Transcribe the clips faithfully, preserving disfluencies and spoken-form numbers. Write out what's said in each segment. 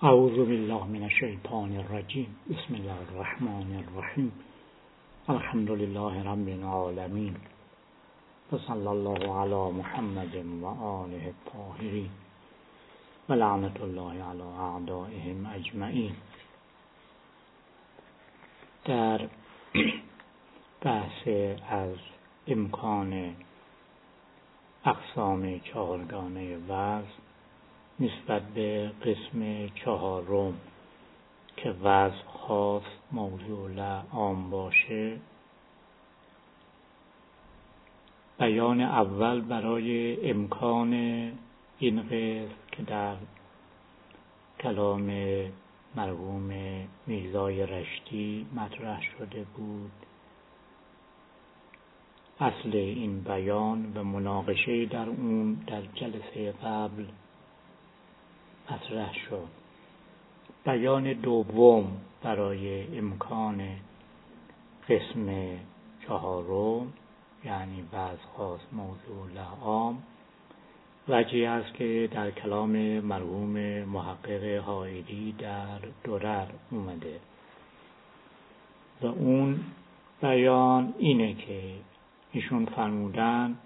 اعوذ بالله من الشیطان الرجیم. بسم الله الرحمن الرحیم. الحمد لله رب العالمین و صلی الله علی محمد و آله الطاهرین و لعنت الله علی اعدائهم اجمعین. در بحث از امکان اقسام چهارگانه وعظ نسبت به قسم چهارم که وعظ خاص موضوع عام باشه، بیان اول برای امکان این قسم که در کلام مرحوم میرزای رشتی مطرح شده بود، اصل این بیان و مناقشه در اون در جلسه قبل مطرح شد. بیان دوم برای امکان قسم چهارم یعنی وعظ خاص موضوع عام وجهی است که در کلام مرحوم محقق حائری در درر اومده و اون بیان اینه که ایشون فرمودن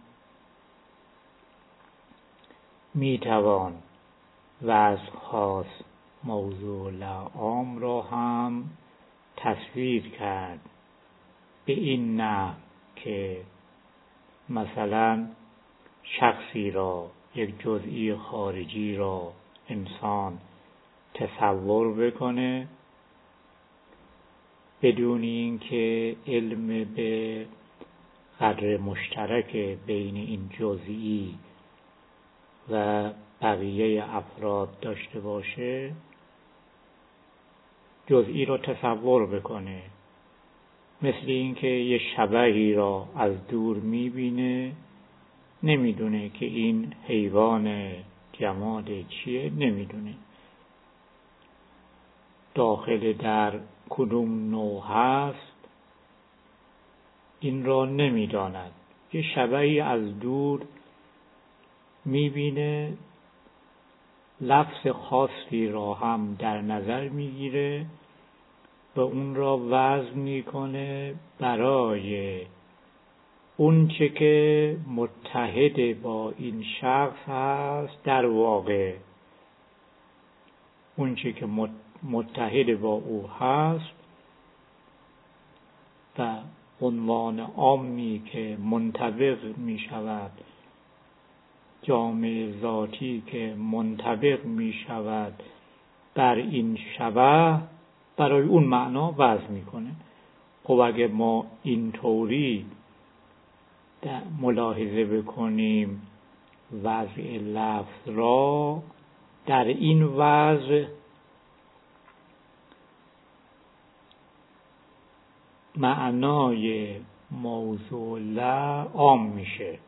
میتوان وعظ خاص موضوع عام را هم تصویر کرد به این نحو که مثلا شخصی را، یک جزئی خارجی را انسان تصور بکنه بدون اینکه علم به قدر مشترک بین این جزئی و بقیه افراد داشته باشه، جزئی را تصور بکنه، مثل اینکه یه شبحی را از دور میبینه، نمیدونه که این حیوان جماد چیه، نمیدونه داخل در کدوم نوع هست، این را نمیداند. یه شبحی از دور میبینه، لفظ خاصی را هم در نظر میگیره و اون را وضع میکنه برای اون چه که متحد با این شخص هست. در واقع اون چه که متحد با او هست و عنوان عامی که منطبق میشود، جامع ذاتی که منطبق می شود بر این شبح، برای اون معنا وضع می کنه. خب اگه ما اینطوری ملاحظه بکنیم وضع لفظ را، در این وضع معنای موضوع عام میشه،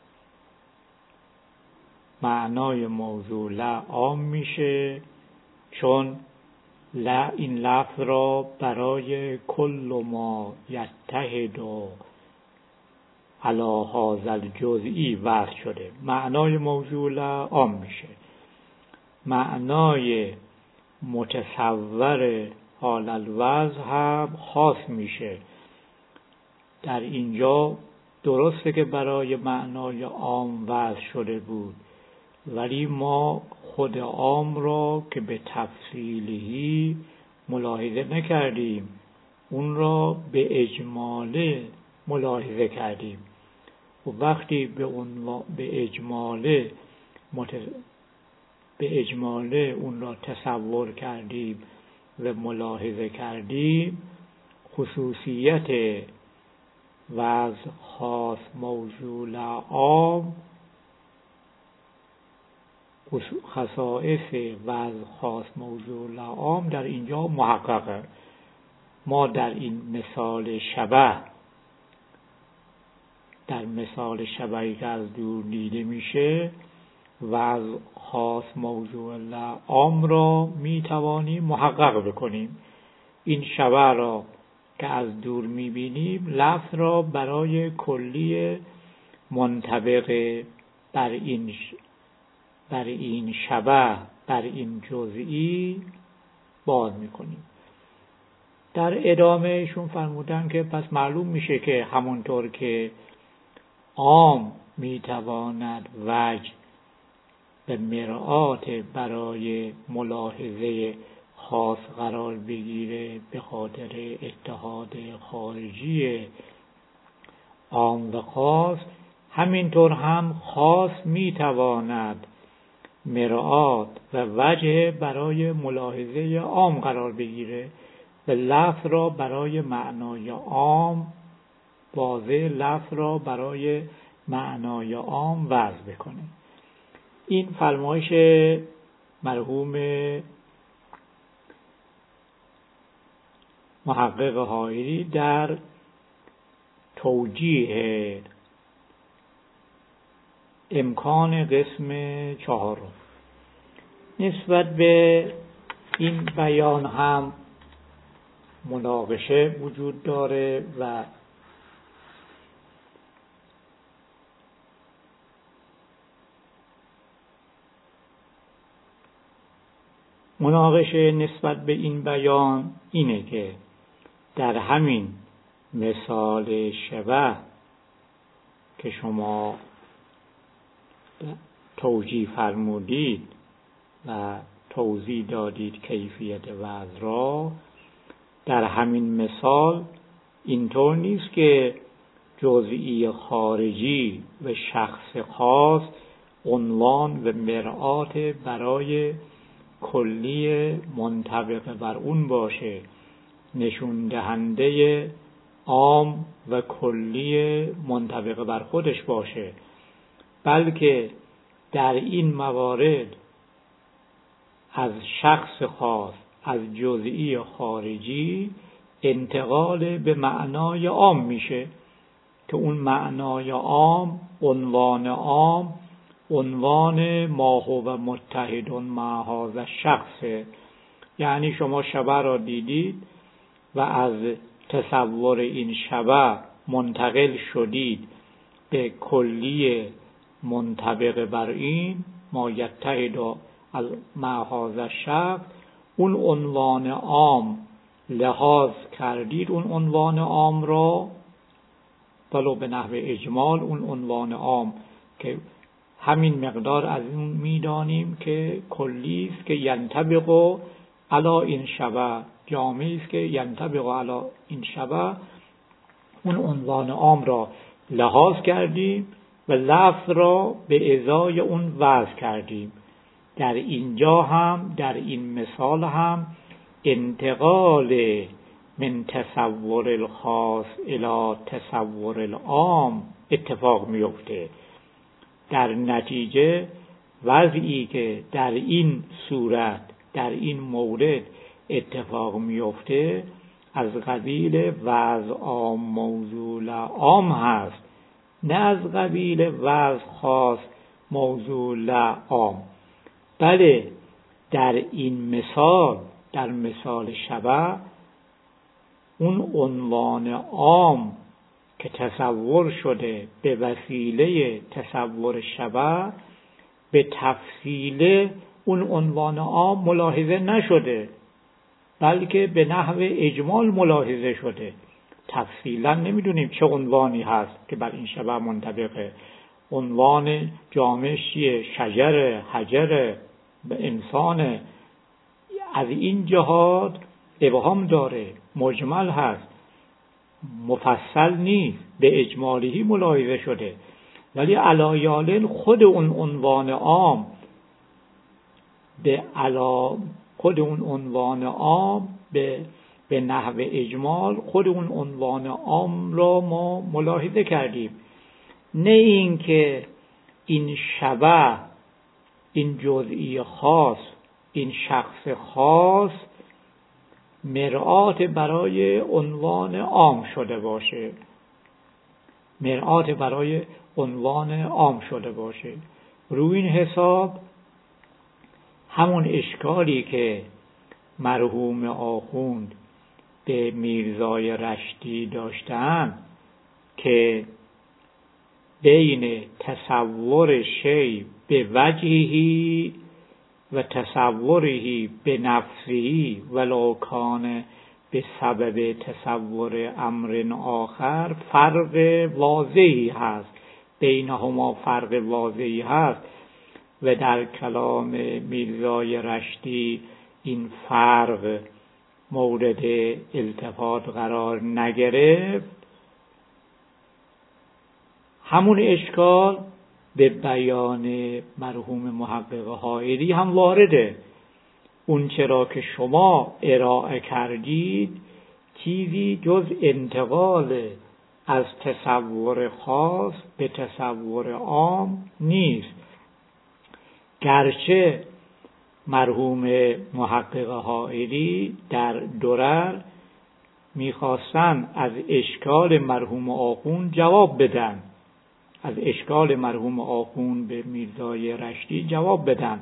معنای موضوع عام میشه، چون لا این لفظ را برای کل ما یتحد علی هذا الجزئی وضع شده. معنای موضوع عام میشه، معنای متصور حال الوضع هم خاص میشه. در اینجا درسته که برای معنای عام وضع شده بود، ولی ما خود عام را که به تفصیلی ملاحظه نکردیم، اون را به اجماله ملاحظه کردیم و وقتی به اون به اجماله مت... به اجماله اون را تصور کردیم و ملاحظه کردیم، خصوصیت وضع خاص موضوع عام، خصائص وضع خاص موضوع عام در اینجا محققه. ما در این مثال شبح، در مثال شبحی که از دور دیده میشه، وضع خاص موضوع عام را میتوانیم محقق بکنیم. این شبح را که از دور میبینیم، لفظ را برای کلی منطبق بر این بر این شبح، بر این جزئی باز میکنیم. در ادامه ایشون فرمودن که پس معلوم میشه که همونطور که عام میتواند وجه به مرآت برای ملاحظه خاص قرار بگیره به خاطر اتحاد خارجی عام و خاص، همینطور هم خاص میتواند مرآت و وجه برای ملاحظه عام قرار بگیره و لفظ را برای معنای عام واضح، لفظ را برای معنای عام وضع بکنه. این فرمایش مرحوم محقق حائری در توجیه امکان قسم چهارم. نسبت به این بیان هم مناقشه وجود داره و مناقشه نسبت به این بیان اینه که در همین مثال شبه که شما توجیه فرمودید و توضیح دادید کیفیت وضع را، در همین مثال اینطور نیست که جزئی خارجی و شخص خاص عنوان و مرآت برای کلی منطبق بر اون باشه، نشون دهنده عام و کلی منطبق بر خودش باشه، بلکه در این موارد از شخص خاص، از جزئی خارجی انتقال به معنای عام میشه که اون معنای عام، عنوان عام، عنوان ما هو متحد مع هذا الشخص. یعنی شما شبه را دیدید و از تصور این شبه منتقل شدید به کلی منطبق بر این ما یتحد مع هذا الشخص. اون عنوان عام لحاظ کردید، اون عنوان عام را ولو به نحو اجمال، اون عنوان عام که همین مقدار از اون میدانیم که کلی است که ینطبق علی این شبه، جامعی است که ینطبق علی این شبه، اون عنوان عام را لحاظ کردیم و لفظ را به ازای اون وضع کردیم. در اینجا هم، در این مثال هم انتقال من تصور الخاص الی تصور العام اتفاق میفته. در نتیجه وضعی که در این صورت، در این مورد اتفاق میفته از قبیل وضع عام موضوع عام هست، نه از قبیل وضع خاص موضوع عام. بله، در این مثال، در مثال شبه، اون عنوان عام که تصور شده به وسیله تصور شبه، به تفصیل اون عنوان عام ملاحظه نشده، بلکه به نحو اجمال ملاحظه شده. تفصیلا نمیدونیم چه عنوانی هست که بر این شبه منطبقه. عنوان جامعش چیه؟ شجر، حجر، انسان. از این جهات ابهام داره، مجمل هست، مفصل نیست، به اجمالی ملاحظه شده. ولی علایالن خود اون عنوان عام به علا خود اون عنوان عام به به نحو اجمال خود اون عنوان عام را ما ملاحظه کردیم. نه این که این شبه، این جزئی خاص، این شخص خاص مرآت برای عنوان عام شده باشه، مرآت برای عنوان عام شده باشه. روی این حساب همون اشکالی که مرحوم آخوند به میرزای رشدی داشتن که بین تصور شی به وجهی و تصوره به نفسی ولو کان به سبب تصور امر آخر فرق واضحی هست، بینهما فرق واضحی هست و در کلام میرزای رشتی این فرق مورد التفات قرار نگرفت. همون اشکال به بیان مرحوم محقق حائری هم وارده. اون چرا که شما ارائه کردید چیزی جز انتقال از تصور خاص به تصور عام نیست. گرچه مرحوم محقق حائری در درر میخواستن از اشکال مرحوم آخوند جواب بدن، از اشکال مرحوم آخوند به میرزای رشتی جواب بدن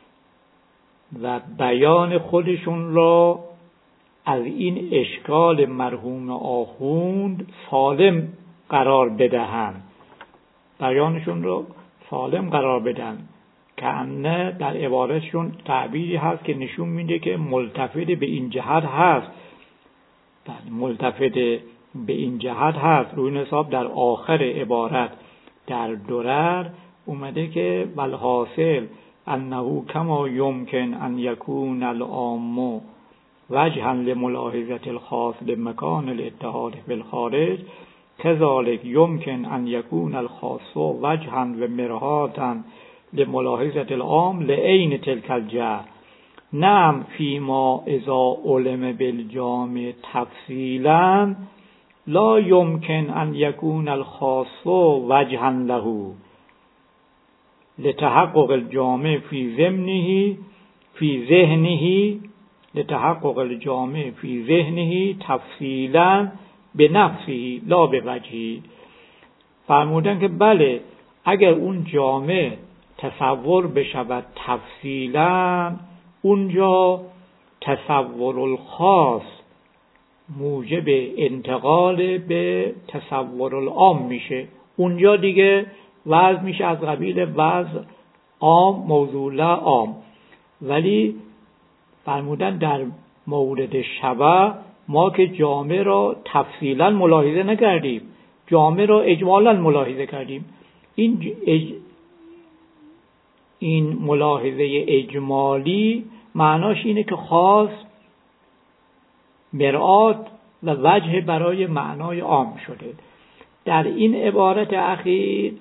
و بیان خودشون را از این اشکال مرحوم آخوند سالم قرار بدهند، بیانشون را سالم قرار بدن. کأنه در عبارتشون تعبیری هست که نشون میده که ملتفت به این جهت هست، ملتفت به این جهت هست. روی حساب در آخر عبارت در درر اومده که والحاصل انه کما یمکن ان یکون العام وجها لملاحظه الخاص لمکان الاتحاد فی الخارج كذلك یمکن ان یکون الخاص وجها و مرآتا لملاحظه العام لعین تلك الجهه. نعم فيما اذا علم بالجامع تفصیلا لا يمكن ان يكون الخاص وجها له لتحقق الجامع في ذهنه في ذهنه لتحقق الجامع في ذهنه تفصیلا بنفسه لا بوجهه. فرمودن که بله اگر اون جامع تصور بشود تفصیلا، اونجا تصور الخاص موجب انتقال به تصور العام میشه، اونجا دیگه وضع میشه از قبیل وضع عام موضوع لا عام. ولی فرمودن در مورد شبه ما که جامع را تفصیلا ملاحظه نکردیم، جامع را اجمالا ملاحظه کردیم. این اج... این ملاحظه اجمالی معناش اینه که خاص مرآت و وجه برای معنای عام شده. در این عبارت اخیر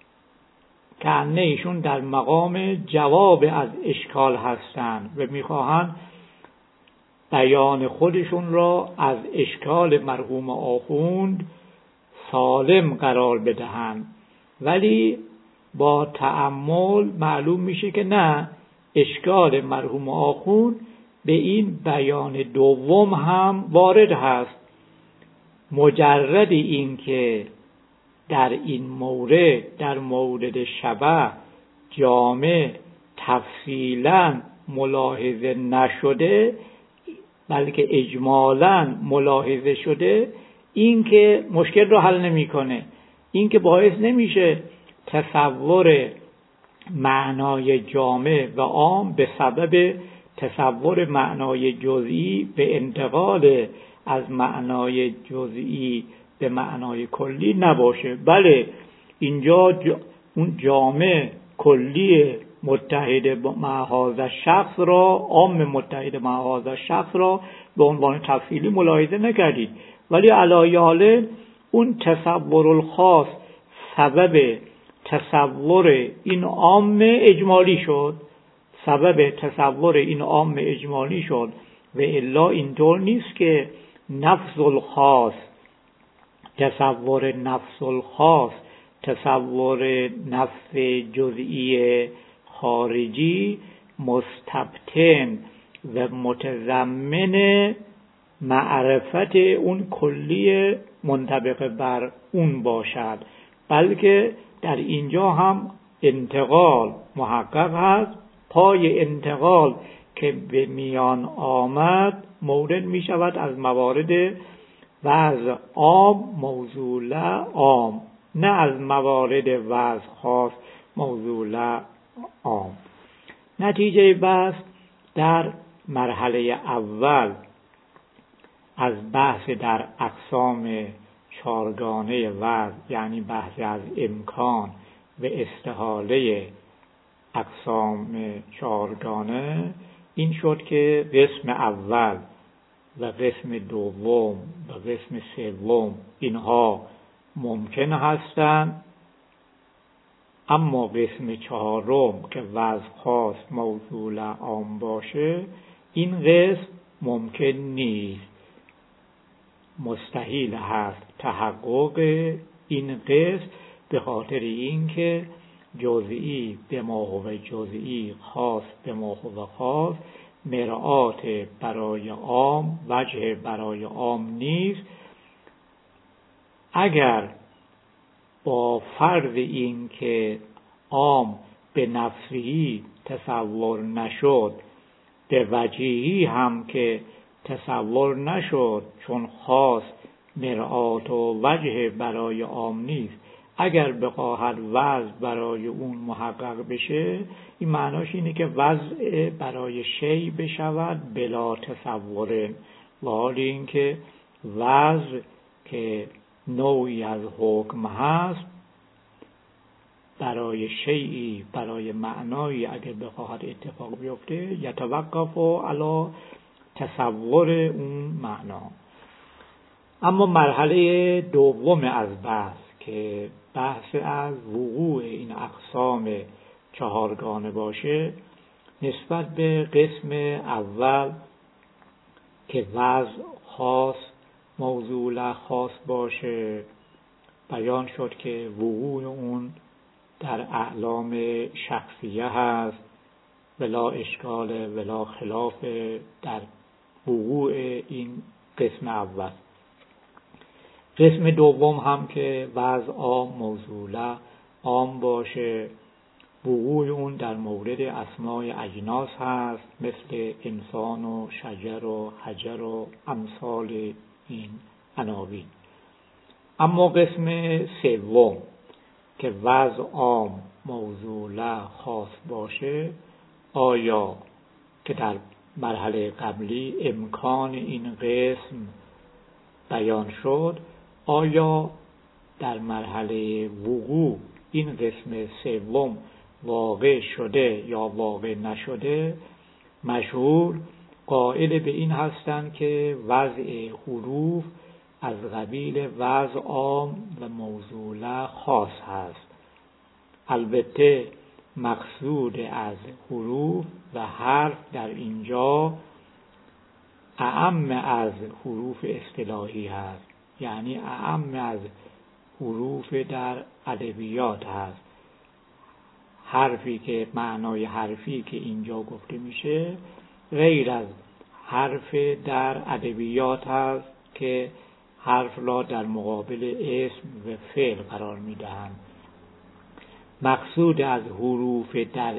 کأنه ایشون در مقام جواب از اشکال هستند و میخواهند بیان خودشون را از اشکال مرحوم آخوند سالم قرار بدهند. ولی با تأمل معلوم میشه که نه، اشکال مرحوم آخوند به این بیان دوم هم وارد هست. مجرد این که در این مورد در مورد شبه جامع تفصیلا ملاحظه نشده بلکه اجمالا ملاحظه شده، این که مشکل رو حل نمیکنه، این که باعث نمیشه تصور معنای جامع و عام به سبب تصور معنای جزئی به انتقال از معنای جزئی به معنای کلی نباشه. بله اینجا جا اون جامع کلی متحد مع هذا شخص را، عام متحد مع هذا شخص را به عنوان تفصیلی ملاحظه نکردید، ولی علی حال اون تصور الخاص سبب تصور این عام اجمالی شد، سبب تصور این عام اجمالی شد. و الا اینطور نیست که نفس الخاص، تصور نفس الخاص، تصور نفس جزئی خارجی مستبطن و متضمن معرفت اون کلی منطبق بر اون باشد، بلکه در اینجا هم انتقال محقق هست. پای انتقال که به میان آمد مورد می شود از موارد وضع عام موضوع عام، نه از موارد وضع خاص موضوع عام. نتیجه بحث در مرحله اول از بحث در اقسام چارگانه وضع، یعنی بحث از امکان و استحاله اقسام چارگانه، این شد که قسم اول و قسم دوم و قسم سوم اینها ممکن هستند، اما قسم چهارم که وضع خاص موصول عام باشه این قسم ممکن نیست، مستحیل هست تحقق این قسم، به خاطر اینکه جزئی به ما هو جزئی، خاص به ما هو خاص، مرآت برای عام، وجه برای عام نیست. اگر با فرض این که عام به نفسی تصور نشد، به وجهی هم که تصور نشد، چون خاص مرآت و وجه برای عام نیست، اگر بخواهد وضع برای اون محقق بشه، این معناش اینه که وضع برای شیء بشود بلا تصور، و حال این که وضع که نوعی از حکم هست برای شیئی، برای معنایی اگر بخواهد اتفاق بیفته، یتوقف علی تصور اون معنا. اما مرحله دوم از بحث که بحث از وقوع این اقسام چهارگانه باشه، نسبت به قسم اول که وضع خاص موصول خاص باشه، بیان شد که وقوع اون در اعلام شخصیه هست، ولا اشکال ولا خلاف در وقوع این قسم اول. قسم دوم هم که وضع عام موصول عام باشه، وقوع اون در مورد اسماء اجناس هست، مثل انسان و شجر و حجر و امثال این عناوین. اما قسم سوم که وضع عام موصول خاص باشه، آیا که در مرحله قبلی امکان این قسم بیان شد، آیا در مرحله وقوع این قسم سوم واقع شده یا واقع نشده؟ مشهور قائل به این هستند که وضع حروف از قبیل وضع عام و موصول خاص هست. البته مقصود از حروف و حرف در اینجا اعم از حروف اصطلاحی هست، یعنی اعم از حروف در ادبیات هست. حرفی که معنای حرفی که اینجا گفته میشه غیر از حرف در ادبیات هست که حرف را در مقابل اسم و فعل قرار میدهند. مقصود از حروف در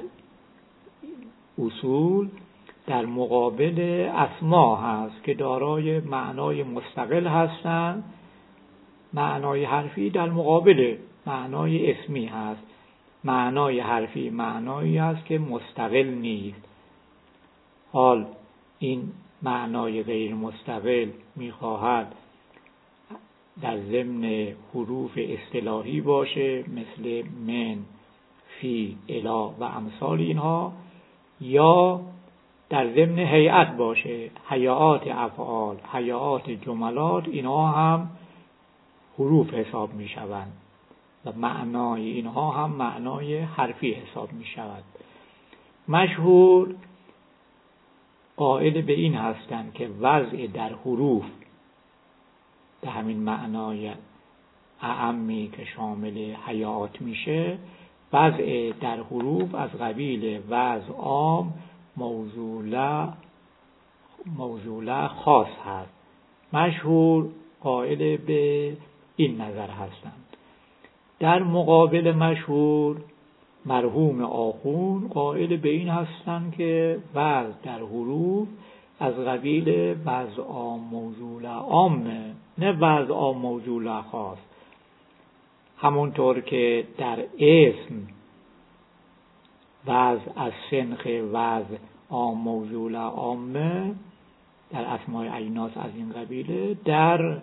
اصول در مقابل اسما هست که دارای معنای مستقل هستند. معنای حرفی در مقابل معنای اسمی هست. معنای حرفی معنایی است که مستقل نیست. حال این معنای غیر مستقل میخواهد در ضمن حروف اصطلاحی باشه، مثل من، فی، الی و امثال اینها، یا در ضمن هیئت باشه، هیئات افعال، هیئات جملات، اینها هم حروف حساب می شوند و معنای اینها هم معنای حرفی حساب می شود. مشهور قائل به این هستند که وضع در حروف به همین معنای اعمی که شامل هیئات میشه، وضع در حروف از قبیل وضع عام موصول موصول خاص هست. مشهور قائل به این نظر هستند. در مقابل مشهور مرحوم آخون قائل به این هستند که وضع در حروف از قبیل وضع عام موصول عامه، نه وضع عام موصول خاص. همونطور که در اسم وضع از سنخ وضع عام موضوع عامه در اسماء اجناس از این قبیله، در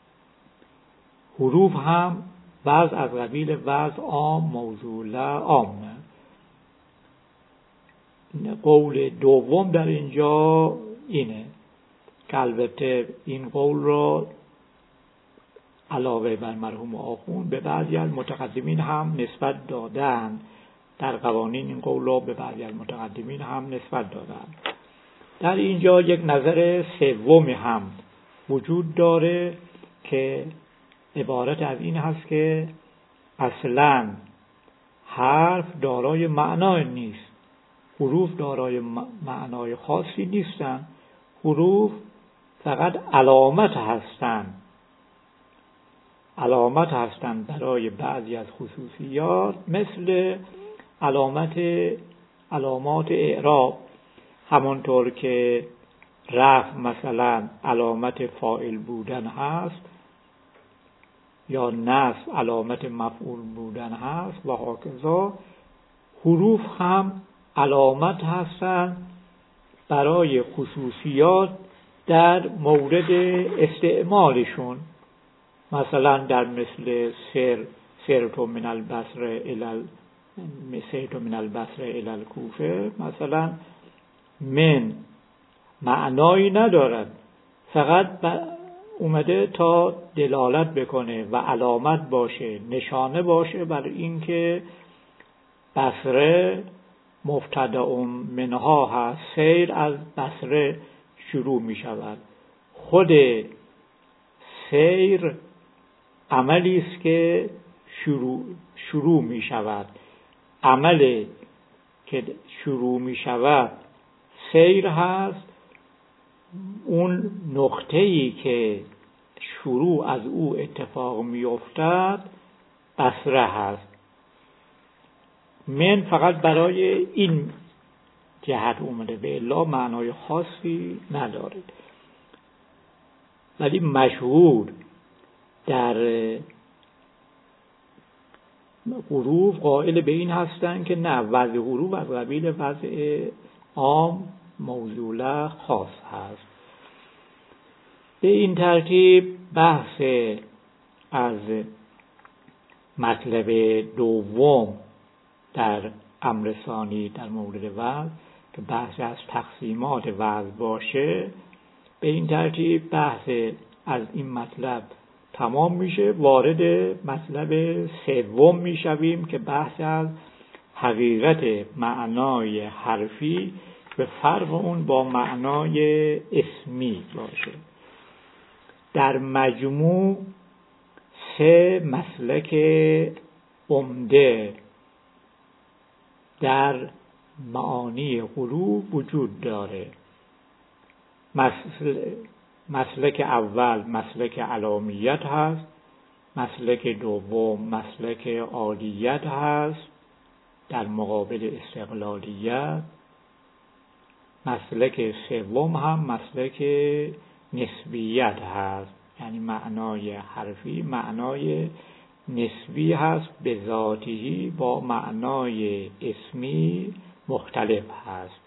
حروف هم وضع از قبیل وضع عام موضوع عامه. قول دوم در اینجا اینه که البته این قول را علاوه بر مرحوم آخوند به بعضی از متقدمین هم نسبت دادن، در قوانین این قول را به بعضی از متقدمین هم نسبت دادن. در اینجا یک نظر سومی هم وجود داره که عبارت از این هست که اصلاً حرف دارای معنای نیست، حروف دارای معنای خاصی نیستند، حروف فقط علامت هستند، علامت هستند برای بعضی از خصوصیات، مثل علامت علامات اعراب، همانطور که رفع مثلا علامت فاعل بودن هست یا نصب علامت مفعول بودن هست و هکذا. حروف هم علامت هستند برای خصوصیات در مورد استعمالشون، مثلا در مثل سر سرت من البصره الی سرت من البصره الی الکوفه، مثلا من معنایی ندارد، فقط اومده تا دلالت بکنه و علامت باشه، نشانه باشه بر اینکه بصره مبتدأ منها هست، سیر از بصره شروع می شود. خود سیر عملی است که شروع شروع می شود، عملی که شروع می شود سیر هست. اون نقطه‌ای که شروع از او اتفاق می افتد بصره هست. من فقط برای این جهت اومده، به الا معنای خاصی نداره. ولی مشهور در حروف قائل به این هستند که نه، وضع حروف از قبیل وضع عام موضوع خاص هست. به این ترتیب بحث از مطلب دوم در امر ثانی در مورد وضع که بحث از تقسیمات وضع باشه، به این ترتیب بحث از این مطلب تمام میشه. وارد مطلب سوم میشویم که بحث از حقیقت معنای حرفی به فرق اون با معنای اسمی باشه. در مجموع سه مسلک عمده در معانی حروف وجود داره. مسلک اول مسلک علامیت هست، مسلک دوم مسلک عالیت هست در مقابل استقلالیت، مسلک سوم هم مسلک نسبیت هست، یعنی معنای حرفی معنای نسبی هست، به ذاتی با معنای اسمی مختلف هست.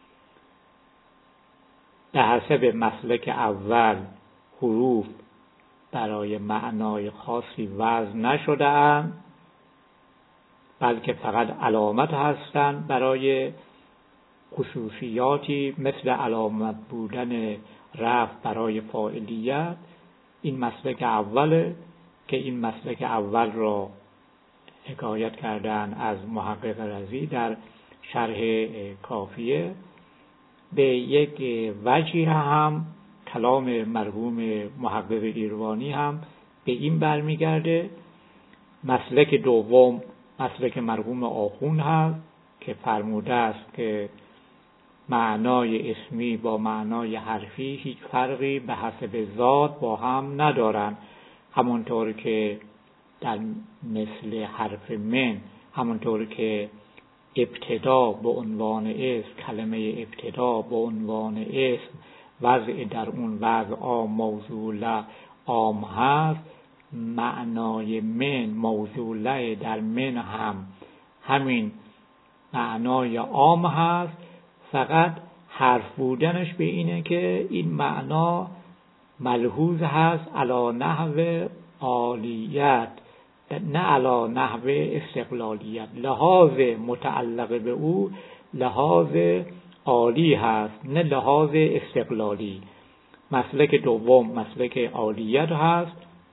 به حسب مسلک اول حروف برای معنای خاصی وضع نشده اند، بلکه فقط علامت هستند برای خصوصیاتی مثل علامت بودن رفع برای فاعلیت. این مسلک اوله که این مسلک اول را حکایت کردن از محقق رضی در شرح کافیه. به یک وجهی هم کلام مرحوم محقق ایروانی هم به این برمیگرده. مسلک دوم مسلک مرحوم آخوند هست که فرموده است که معنای اسمی با معنای حرفی هیچ فرقی به حسب ذات با هم ندارند، همونطور که در مثل حرف من، همونطور که ابتدا به عنوان اسم، کلمه ابتدا به عنوان اسم وضع در اون وضع عام موضوع عام هست، معنای من موضوع در من هم همین معنای عام هست، فقط حرف بودنش به اینه که این معنا ملحوظ هست علی نحو عالیت نه علی نحو استقلالیت. لحاظ متعلق به او لحاظ عالی هست نه لحاظ استقلالی. مسلک دوم مسلک عالیت هست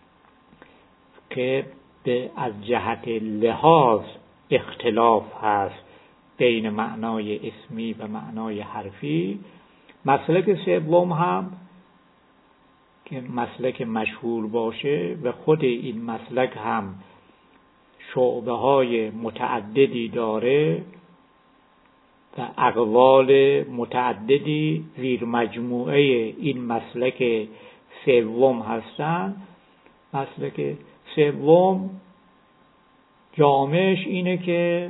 که به از جهت لحاظ اختلاف هست بین معنای اسمی و معنای حرفی. مسلک سوم هم که مسلک مشهور باشه و خود این مسلک هم شعبه های متعددی داره و اقوال متعددی زیر مجموعه این مسلک سوم هستند. مسلک سوم جامعش اینه که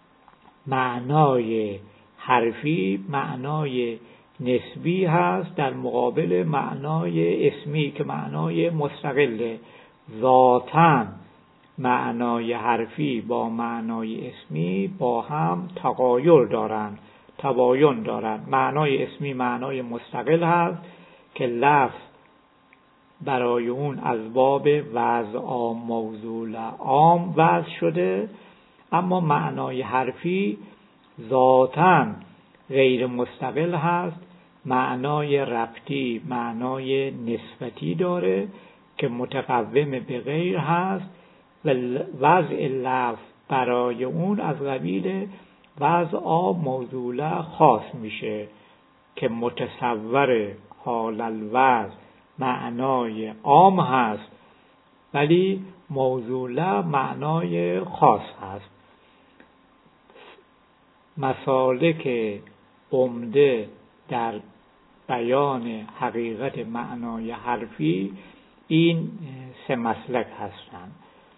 معنای حرفی معنای نسبی هست در مقابل معنای اسمی که معنای مستقله. ذاتاً معنای حرفی با معنای اسمی با هم تغایر دارند، تباین دارند. معنای اسمی معنای مستقل هست که لفظ برای اون از باب وضع عام موضوع عام وضع شده، اما معنای حرفی ذاتاً غیر مستقل هست، معنای ربطی معنای نسبتی داره که متقوم به غیر هست و وضع لفظ برای اون از قبیل وضع عام موضوع خاص میشه که متصور حال الوضع معنای عام هست ولی موضوع معنای خاص هست. مسالک عمده در بیان حقیقت معنای حرفی این سه مسلک هستند.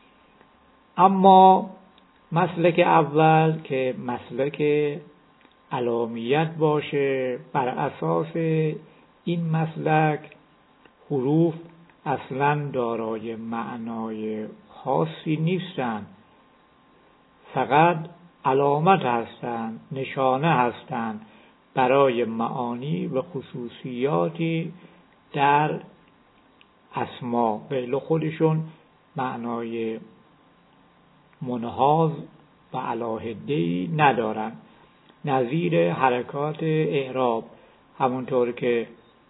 اما مسلک اول که مسلک علامیت باشه، بر اساس این مسلک حروف اصلاً دارای معنای خاصی نیستند، فقط علامت هستند، نشانه هستند برای معانی و خصوصیاتی در اسما و خودشون معنای منحاز و علاهده‌ای ندارن. نظیر حرکات اعراب، همونطور که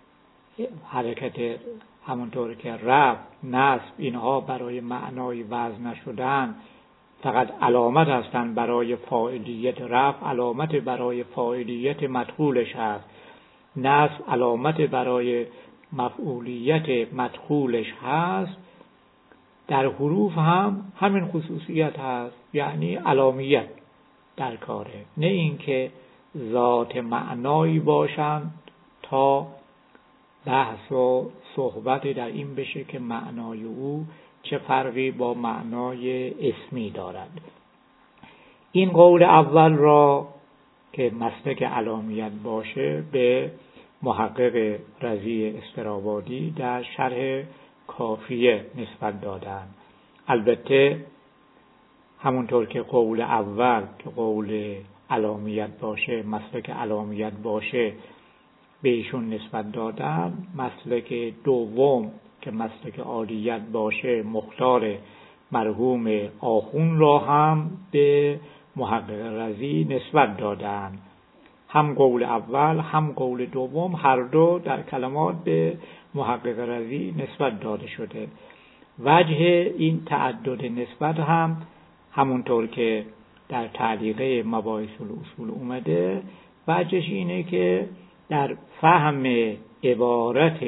حرکت همونطور که رفع، نصب اینها برای معنای وضع نشدن، فقط علامت هستند برای فاعلیت. رفع علامت برای فاعلیت مدخولش هست، نصب علامت برای مفعولیت مدخولش هست. در حروف هم همین خصوصیت هست، یعنی علامیت در کاره، نه اینکه ذات معنایی باشند تا بحث و صحبت در این بشه که معنای او چه فرقی با معنای اسمی دارد. این قول اول را که مسلک علامیت باشه به محقق رضی استرابادی در شرح کافیه نسبت دادن. البته همونطور که قول اول که قول علامیت باشه، مسلک علامیت باشه، به ایشون نسبت دادن، مسلک دوم که مسلک عالیت باشه، مختار مرحوم آخون را هم به محقق رضی نسبت دادن. هم قول اول هم قول دوم هر دو در کلمات به محقق رضی نسبت داده شده. وجه این تعدد نسبت هم همونطور که در تعلیقه مباحث الاصول اومده، وجهش اینه که در فهم عبارت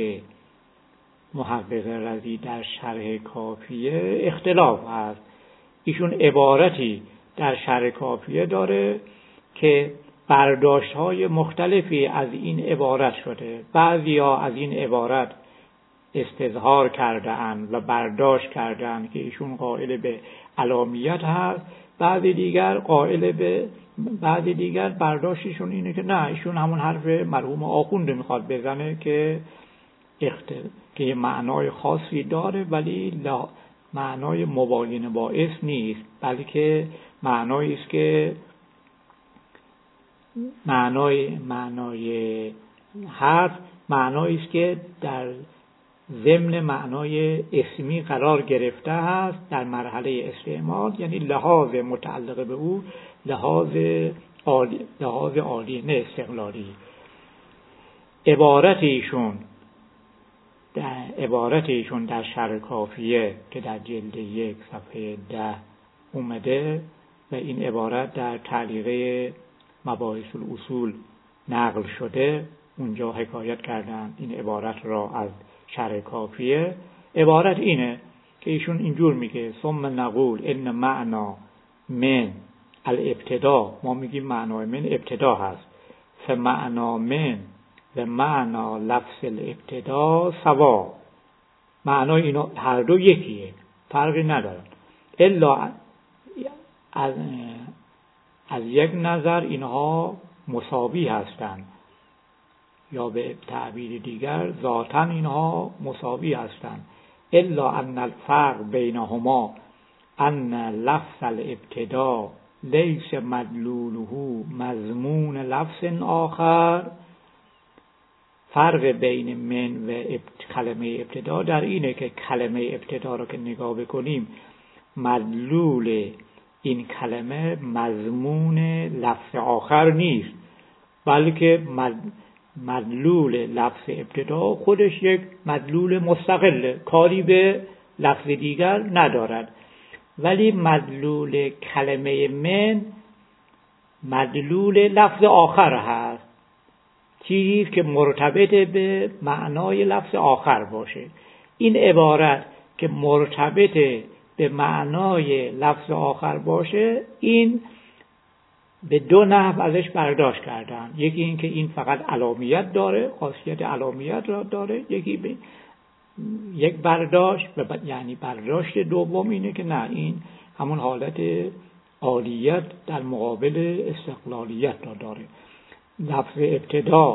محقق رضی در شرح کافیه اختلاف هست. ایشون عبارتی در شرح کافیه داره که برداشت‌های مختلفی از این عبارت شده. بعضیا از این عبارت استظهار کرده‌اند و برداشت کرده‌اند که ایشون قائل به علامیت هست، بعض دیگر قائل به بعض دیگر برداشتشون اینه که نه، ایشون همون حرف مرحوم آخوند میخواد بزنه که اختر... که یه معنای خاصی داره ولی لا... معنای مباین با اسم نیست، بلکه معنایی است که معنای معنای حرف معنایی است که در ضمن معنای اسمی قرار گرفته است در مرحله استعمال، یعنی لحاظ متعلق به او لحاظ عالی، لحاظ عالی نه استقلالی. عبارت ایشون در عبارت ایشون در شرح کافیه که در جلد یک صفحه ده اومده و این عبارت در تعلیقه مباحث الاصول نقل شده، اونجا حکایت کردن این عبارت را از شرح کافیه. عبارت اینه که ایشون اینجور میگه ثم نقول ان معنا من الابتدا، ما میگیم معنای من ابتدا هست، فمعنا من و معنا لفظ الابتدا سوا، معنای اینا هر دو یکیه، فرقی ندارن، الا از, از یک نظر اینها مساوی هستند، یا به تعبیر دیگر ذاتاً اینها مساوی هستند، الا ان الفرق بینهما ان لفظ الابتدا لیس مدلوله مضمون لفظ آخر. فرق بین من و کلمه ابتدا در اینه که کلمه ابتدا رو که نگاه بکنیم مدلول این کلمه مضمون لفظ آخر نیست، بلکه مدلول لفظ ابتدا خودش یک مدلول مستقله، کاری به لفظ دیگر ندارد، ولی مدلول کلمه من مدلول لفظ آخر هست، چیزی که مرتبط به معنای لفظ آخر باشه. این عبارت که مرتبط به معنای لفظ آخر باشه، این به دو نحو ازش برداشت کردن، یکی این که این فقط علامیت داره، خاصیت علامیت را داره، یکی به یک برداشت یعنی برداشت دوم اینه که نه، این همون حالت عالیت در مقابل استقلالیت را داره. لفظ ابتدا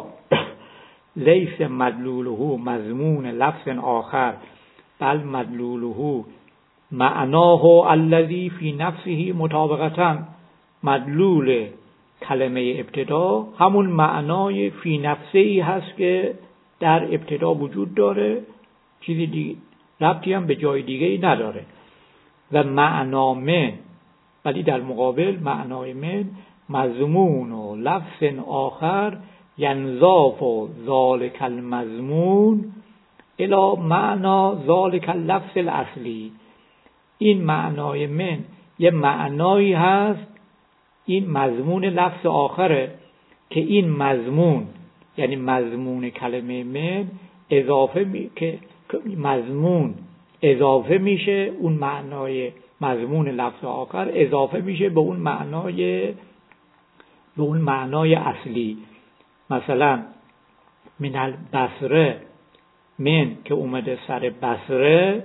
لیس مدلوله مضمون لفظ آخر بل مدلوله معناه الذی فی نفسه مطابقتا، مدلول کلمه ابتدا همون معنای فی نفسه ای هست که در ابتدا وجود داره، چیزی دیگه ربطی هم به جای دیگه ای نداره. و معنا من، ولی در مقابل معنای من مضمون و لفظ آخر ینضاف ذالک المضمون الی معنا ذالک اللفظ الاصلی. این معنای من یه معنایی هست، این مضمون لفظ آخره که این مضمون یعنی مضمون کلمه من اضافه می... که مضمون اضافه میشه، اون معنای مضمون لفظ آخر اضافه میشه به اون معنای به اون معنای اصلی. مثلا من البصره، من که اومده سر بصره،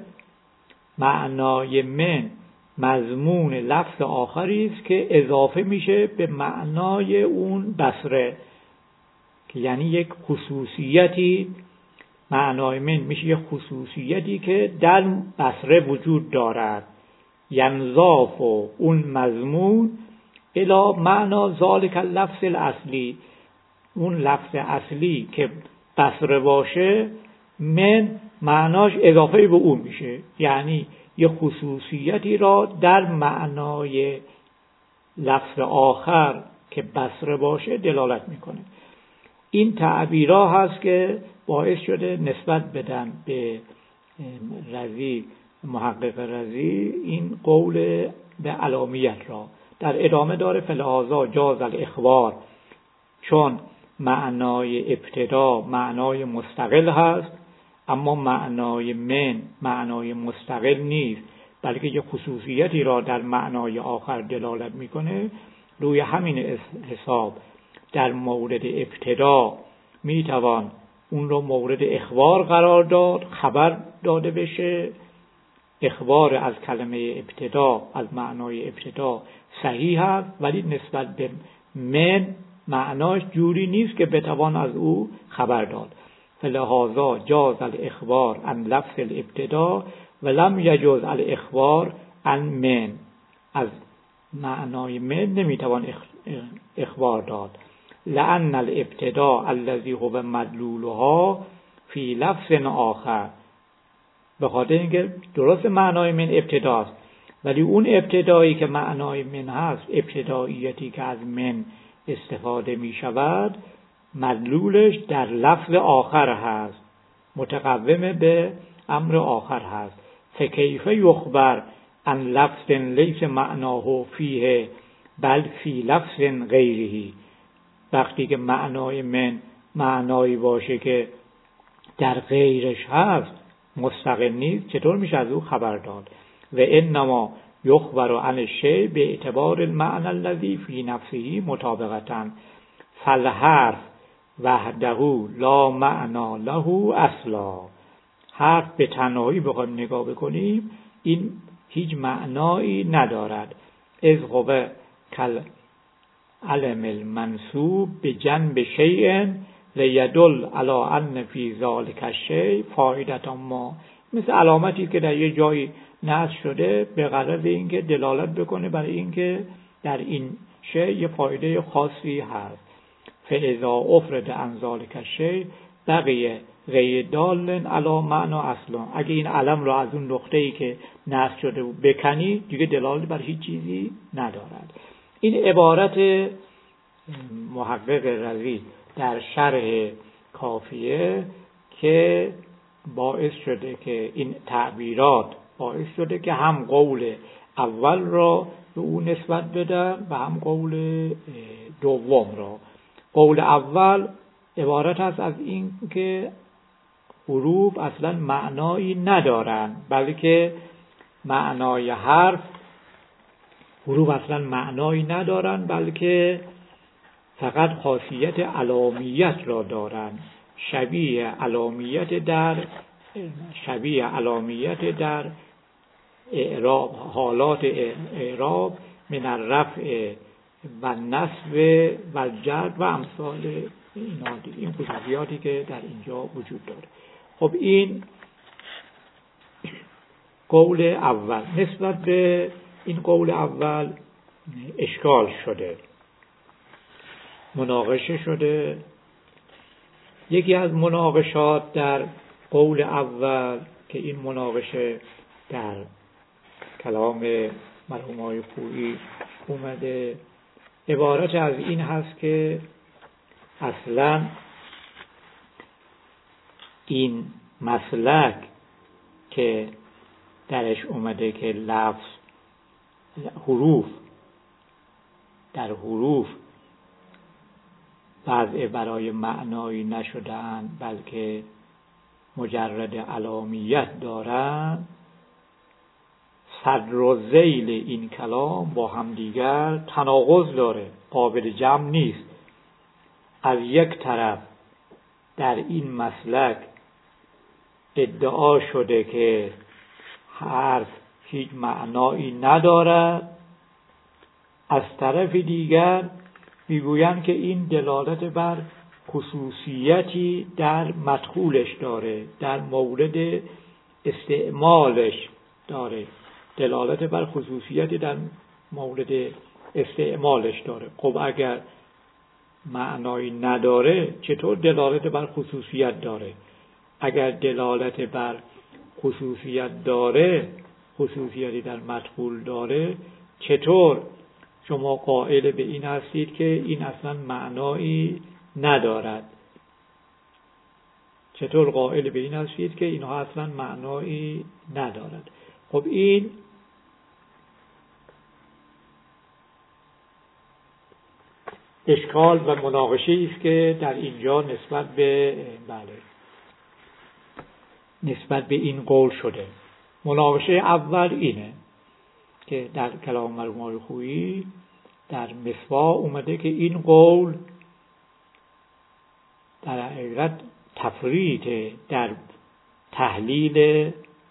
معنای من مضمون لفظ آخری است که اضافه میشه به معنای اون بصره، که یعنی یک خصوصیتی، معنای من میشه یک خصوصیتی که در بصره وجود دارد، ینضاف اون مضمون الی معنا ذالک اللفظ الاصلی، اون لفظ اصلی که بصره باشه من معناش اضافه به اون میشه، یعنی یه خصوصیتی را در معنای لفظ آخر که بصره باشه دلالت میکنه. این تعبیرها هست که باعث شده نسبت بدن به رضی، محقق رضی، این قول به علامیت را. در ادامه داره فلهذا جاز الاخبار، چون معنای ابتدا معنای مستقل هست، اما معنای من معنای مستقل نیست، بلکه یه خصوصیتی را در معنای آخر دلالت میکنه. روی همین حساب در مورد ابتدا میتوان اون رو مورد اخبار قرار داد، خبر داده بشه. اخبار از کلمه ابتدا، از معنای ابتدا صحیح هست، ولی نسبت به من معناش جوری نیست که بتوان از او خبر داد. فلهذا جاز الاخبار عن لفظ الابتدا ولم یجوز الاخبار عن من، از معنای من نمیتوان اخبار داد. لأن الابتداء الذي هو مدلولها فی لفظ آخر، به خاطر اینکه درست معنای من ابتداست، ولی اون ابتدایی که معنای من هست، ابتداییتی که از من استفاده می شود، مدلولش در لفظ آخر هست، متقوم به امر آخر هست. فکیف یخبر عن لفظ لیس معناه فیه بل فی لفظ غیره، وقتی که معنای من معنایی باشه که در غیرش هست، مستقل نیست، چطور میشه از او خبر داد؟ و انما یخبر عن الشیء به اعتبار المعنى الذی فی نفسه مطابقتا، فالحرف وحده لا معنی له اصلا. حرف به تنهایی بخوایم نگاه بکنیم این هیچ معنایی ندارد. از هو کل علم المنصوب به جنب شیء لیدل علی ان فی ذلک الشیء فایدة ما، مثل علامتی که در یه جایی نصب شده به غرض اینکه دلالت بکنه برای اینکه در این شیء یه فایده خاصی هست. فاذا افرد عن ذلک الشیء بقیه غیر دال علی معنی اصلا، اگه این علم رو از اون نقطه‌ای که نصب شده بکنی دیگه دلالت بر هیچ چیزی ندارد. این عبارت محقق رضی در شرح کافیه که باعث شده که این تعبیرات باعث شده که هم قول اول را به او نسبت بدن و هم قول دوم را. قول اول عبارت است از این که حروف اصلا معنایی ندارن، بلکه معنای حرف، حروف اصلا معنایی ندارن بلکه فقط خاصیت علامیت را دارن، شبیه علامیت در شبیه علامیت در اعراب، حالات اعراب من الرفع و نصب و جر و امثال اینا، این خصوصیاتی که در اینجا وجود داره. خب این قول اول. نسبت به این قول اول اشکال شده، مناقشه شده. یکی از مناقشات در قول اول که این مناقشه در کلام مرحوم آقای خویی اومده، عبارت از این هست که اصلا این مسلک که درش اومده که لفظ حروف در حروف وضع برای معنایی نشدن بلکه مجرد علامیت دارن، صدر و ذیل این کلام با همدیگر تناقض داره، قابل جمع نیست. از یک طرف در این مسلک ادعا شده که حرف هیچ معنایی ندارد، از طرف دیگر میگویند که این دلالت بر خصوصیتی در مدخولش داره، در مورد استعمالش داره، دلالت بر خصوصیتی در مورد استعمالش داره. خب اگر معنایی نداره چطور دلالت بر خصوصیت داره؟ اگر دلالت بر خصوصیت داره، خصوصیتی در مدخول داره، چطور شما قائل به این هستید که این اصلا معنایی ندارد؟ چطور قائل به این هستید که اینها اصلا معنایی ندارد؟ خب این اشکال و مناقشه است که در اینجا نسبت به بله نسبت به این قول شده. مناقشه اول اینه که در کلام مرحوم آقای خویی در مصباح اومده که این قول در حقیقت تفریط در تحلیل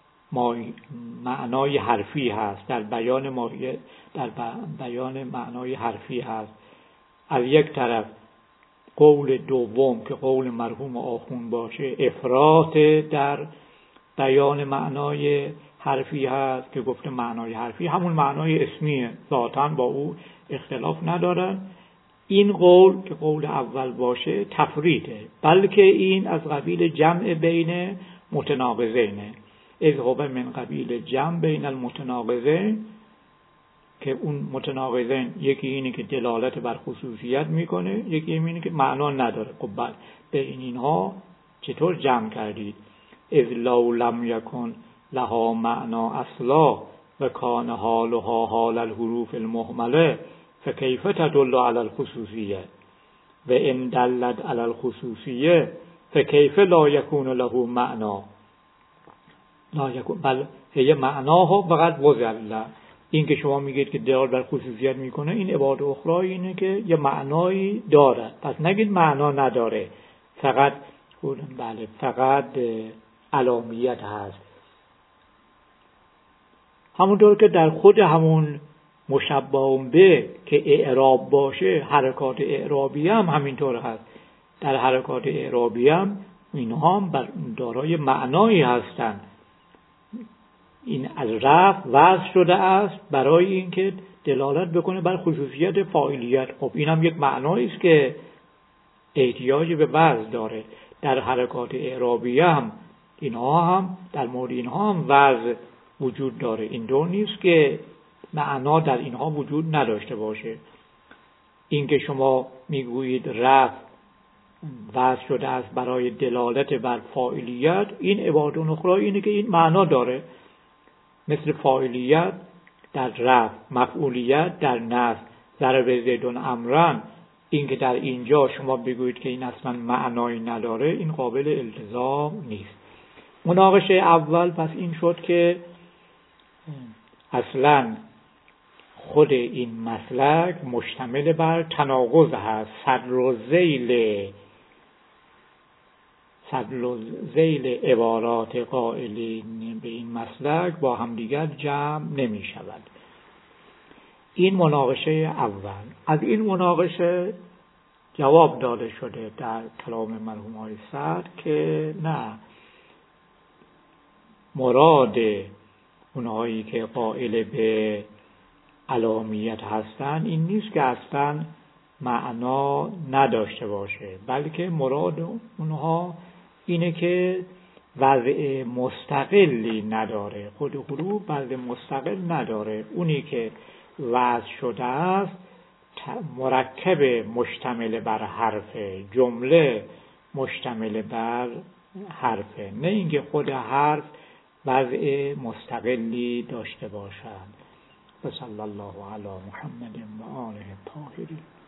معنای حرفی هست، در بیان مایه در بیان معنای حرفی هست. از یک طرف قول دوم که قول مرحوم آخوند باشه افراط در بیان معنای حرفی هست که گفته معنای حرفی همون معنای اسمیه، ذاتاً با او اختلاف ندارن. این قول که قول اول باشه تفریده، بلکه این از قبیل جمع بین متناقضینه. اذ هو من قبیل جمع بین المتناقضین، که اون متناقضین یکی اینه که دلالت بر خصوصیت میکنه، یکی اینه که معنا نداره. خب بعد بین اینها چطور جمع کردید؟ اذ لو لم یکن لها معنا اصلا و کان حالها حال الحروف المهمله فکیف تدل علی الخصوصیه و ان دلت علی الخصوصیه فکیف لا یکون له معنا لا یکون بل هی معناه فقط وضع. این که شما میگید که دلالت بر خصوصیت میکنه، این عبارت اخرى اینه که یه معنایی داره، پس نگید معنا نداره، فقط بله فقط علامیت هست. همونطور که در خود همون مشبه به که اعراب باشه، حرکات اعرابی هم همینطور هست. در حرکات اعرابی هم اینها هم دارای معنایی هستند. این از رفع وضع شده است برای اینکه دلالت بکنه بر خصوصیت فاعلیت. خب این هم یک معنایی است که احتیاج به وضع داره. در حرکات اعرابی هم اینها هم در مورد اینها هم وضع وجود داره. این دو نیست که معنا در اینها وجود نداشته باشه. این که شما میگویید رفع وضع شده است برای دلالت بر فاعلیت، این عبارت اخرى اینه که این معنا داره، مثل فاعلیت در رفع، مفعولیت در نصب، ضرب زیدون امرن. این که در اینجا شما بگویید که این اصلا معنایی نداره، این قابل التزام نیست. مناقشه اول پس این شد که اصلا خود این مسلک مشتمل بر تناقض هست. صدر و ذیل صدر و ذیل عبارات قائلین به این مسلک با همدیگر جمع نمی شود. این مناقشه اول. از این مناقشه جواب داده شده در کلام مرحوم آقای صدر که نه، مراد اونهایی که قائل به علامیت هستند این نیست که اصلا معنا نداشته باشه، بلکه مراد اونها اینه که وضع مستقلی نداره. خود حروف وضع مستقل نداره. اونی که وضع شده است مرکب مشتمل بر حرف، جمله مشتمل بر حرف، نه اینکه خود حرف وضع مستقلی داشته باشد. و صلی الله علی محمد و آله الطاهرین.